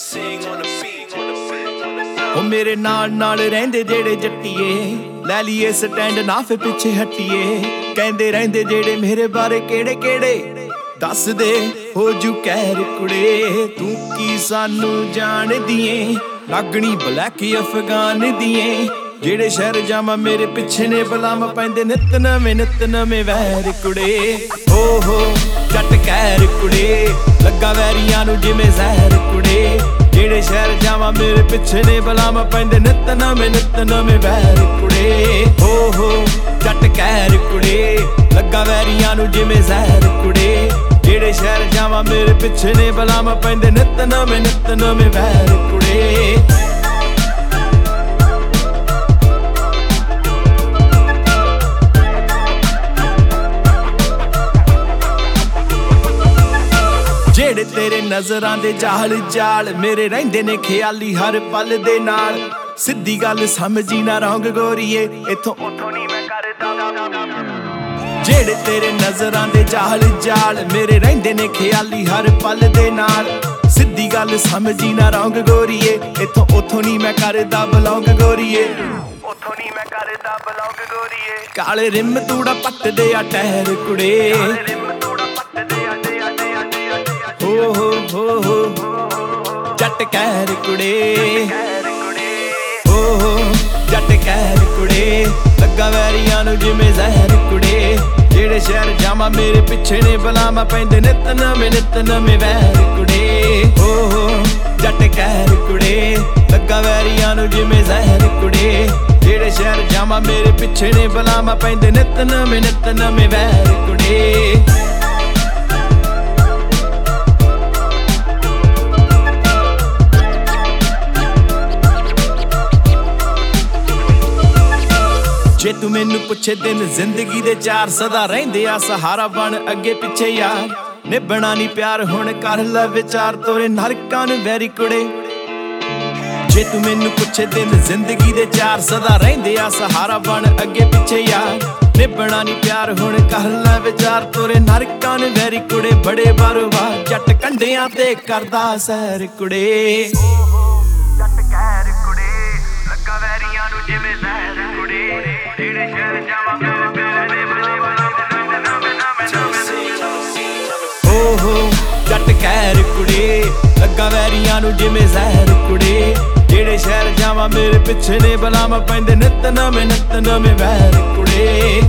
ਉਹ ਮੇਰੇ ਨਾਲ ਰਹਿੰਦੇ ਜਿਹੜੇ ਜੱਟੀਏ, ਲੈ ਲਈਏ ਸਟੈਂਡ ਨਾ ਫੇ ਪਿੱਛੇ ਹਟੀਏ। ਕਹਿੰਦੇ ਰਹਿੰਦੇ ਜਿਹੜੇ ਮੇਰੇ ਬਾਰੇ ਕਿਹੜੇ ਕਿਹੜੇ, ਦੱਸ ਦੇ ਹੋ ਜੂ ਕਹਿਰ ਕੁੜੇ। ਤੂੰ ਕੀ ਸਾਨੂੰ ਜਾਣਦੀ ਏ, ਲੱਗਣੀ ਬਲੈਕ ਅਫਗਾਨ ਦੀਏ। ਜਿਹੜੇ ਸ਼ਹਿਰ ਜਾਵਾਂ ਮੇਰੇ ਪਿੱਛੇ ਨੇ ਬਲਾਮ ਪੈਂਦੇ ਨਿੱਤ ਨਵੇਂ ਵੈਰ ਕੁੜੇ। ਹੋ ਜੱਟ ਕਹਿਰ ਕੁੜੇ, ਲੱਗਾ ਵੈਰੀਆਂ ਨੂੰ ਜਿਵੇਂ ਜ਼ਹਿਰ ਕੁੜੇ। ਜਿਹੜੇ ਸ਼ਹਿਰ ਜਾਵਾਂ ਮੇਰੇ ਪਿੱਛੇ ਨੇ ਬਲਾਮ ਪੈਂਦੇ ਨਿੱਤ ਨਵੇਂ ਵੈਰ ਕੁੜੇ। ਹੋ ਜੱਟ ਕਹਿਰ ਕੁੜੇ, ਲੱਗਾ ਵੈਰੀਆਂ ਨੂੰ ਜਿਵੇਂ ਜ਼ਹਿਰ ਕੁੜੇ। ਜਿਹੜੇ ਸ਼ਹਿਰ ਜਾਵਾਂ ਮੇਰੇ ਪਿੱਛੇ ਨੇ ਬਲਾਮ ਪੈਂਦੇ ਨਿੱਤ ਨਵੇਂ ਵੈਰ ਕੁੜੇ। ਜਿਹੜੇ ਤੇਰੇ ਨਜ਼ਰਾਂ ਦੇ ਜਾਲ ਮੇਰੇ ਰਹਿੰਦੇ ਨੇ ਖਿਆਲੀ ਹਰ ਪਲ ਦੇ ਨਾਲ। ਸਿੱਧੀ ਗੱਲ ਸਮਝੀ ਨਾ ਰੌਂਗ ਗੋਰੀਏ, ਇੱਥੋਂ ਉੱਥੋਂ ਨਹੀਂ ਮੈਂ ਕਰਦਾ। ਜਿਹੜੇ ਤੇਰੇ ਨਜ਼ਰਾਂ ਦੇ ਜਾਲ ਮੇਰੇ ਰਹਿੰਦੇ ਨੇ ਖਿਆਲੀ ਹਰ ਪਲ ਦੇ ਨਾਲ। ਸਿੱਧੀ ਗੱਲ ਸਮਝੀ ਨਾ ਰੌਂਗ ਗੋਰੀਏ, ਇੱਥੋਂ ਉੱਥੋਂ ਨਹੀਂ ਮੈਂ ਕਰਦਾ ਬਲੌਂਗ ਗੋਰੀਏ। ਉੱਥੋਂ ਨਹੀਂ ਮੈਂ ਕਰਦਾ ਬਲੌਂਗ ਗੋਰੀਏ। ਕਾਲੇ ਰਿਮ ਤੂੜਾ ਪੱਟਦੇ ਆ ਟਾਇਰ ਕੁੜੇ। ਹੋ ਜੱਟ ਕਹਿਰ ਕੁੜੇ। ਹੋ ਜੱਟ ਕਹਿਰ ਕੁੜੇ, ਲੱਗਾ ਵੈਰੀਆਂ ਨੂੰ ਜਿਵੇਂ ਜ਼ਹਿਰ ਕੁੜੇ। ਜਿਹੜੇ ਸ਼ਹਿਰ ਜਾਵਾਂ ਮੇਰੇ ਪਿੱਛੇ ਨੇ ਬਲਾਮ ਪੈਂਦੇ ਨਿੱਤ ਨਵੇਂ ਵੈਰ ਕੁੜੇ। ਹੋ ਜੱਟ ਕਹਿਰ ਕੁੜੇ, ਲੱਗਾ ਵੈਰੀਆਂ ਨੂੰ ਜਿਵੇਂ ਜ਼ਹਿਰ ਕੁੜੇ। ਜਿਹੜੇ ਸ਼ਹਿਰ ਜਾਵਾਂ ਮੇਰੇ ਪਿੱਛੇ ਨੇ ਬਲਾਮ ਪੈਂਦੇ ਨਿੱਤ ਨਵੇਂ ਵੈਰ ਕੁੜੇ। ਜੇ ਤੂੰ ਮੈਨੂੰ ਪੁੱਛੇ ਦਿਨ ਜ਼ਿੰਦਗੀ ਦੇ ਚਾਰ, ਸਦਾ ਰਹਿੰਦੇ ਆ ਸਹਾਰਾ ਬਣ ਅੱਗੇ ਪਿੱਛੇ ਯਾਰ। ਨਿਭਣਾ ਨੀ ਪਿਆਰ ਹੁਣ ਕਰ ਲੈ ਵਿਚਾਰ, ਤੋਰੇ ਨਰਕਾਂ ਨੂੰ ਵੈਰੀ ਕੁੜੇ। ਜੇ ਤੂੰ ਮੈਨੂੰ ਪੁੱਛੇ ਦਿਨ ਜ਼ਿੰਦਗੀ ਦੇ ਚਾਰ, ਸਦਾ ਰਹਿੰਦੇ ਆ ਸਹਾਰਾ ਬਣ ਅੱਗੇ ਪਿੱਛੇ ਯਾਰ। ਨਿਭਣਾ ਨੀ ਪਿਆਰ ਹੁਣ ਕਰ ਲੈ ਵਿਚਾਰ, ਤੋਰੇ ਨਰਕਾਂ ਨੂੰ ਵੈਰੀ ਕੁੜੇ। ਬੜੇ ਬਾਰੋਬਾਰ ਜੱਟ ਕੰਢਿਆਂ ਤੇ ਕਰਦਾ ਸੈਰ ਕੁੜੇ। ਜੱਟ ਕਹਿਰ ਕੁੜੇ, ਲੱਗਾ ਵੈਰੀਆਂ ਨੂੰ ਜਿਵੇਂ ਜ਼ਹਿਰ ਕੁੜੇ। ਜਿਹੜੇ ਸ਼ਹਿਰ ਜਾਵਾਂ ਮੇਰੇ ਪਿੱਛੇ ਨੇ ਹੋ ਜੱਟ ਕਹਿਰ ਕੁੜੇ, ਲੱਗਾ ਵੈਰੀਆਂ ਨੂੰ ਜਿਵੇਂ ਜ਼ਹਿਰ ਕੁੜੇ। ਜਿਹੜੇ ਸ਼ਹਿਰ ਜਾਵਾਂ ਮੇਰੇ ਪਿੱਛੇ ਨੇ ਬਲਾਮ ਪੈਂਦੇ ਨਿੱਤ ਨਵੇਂ ਵੈਰ ਕੁੜੇ।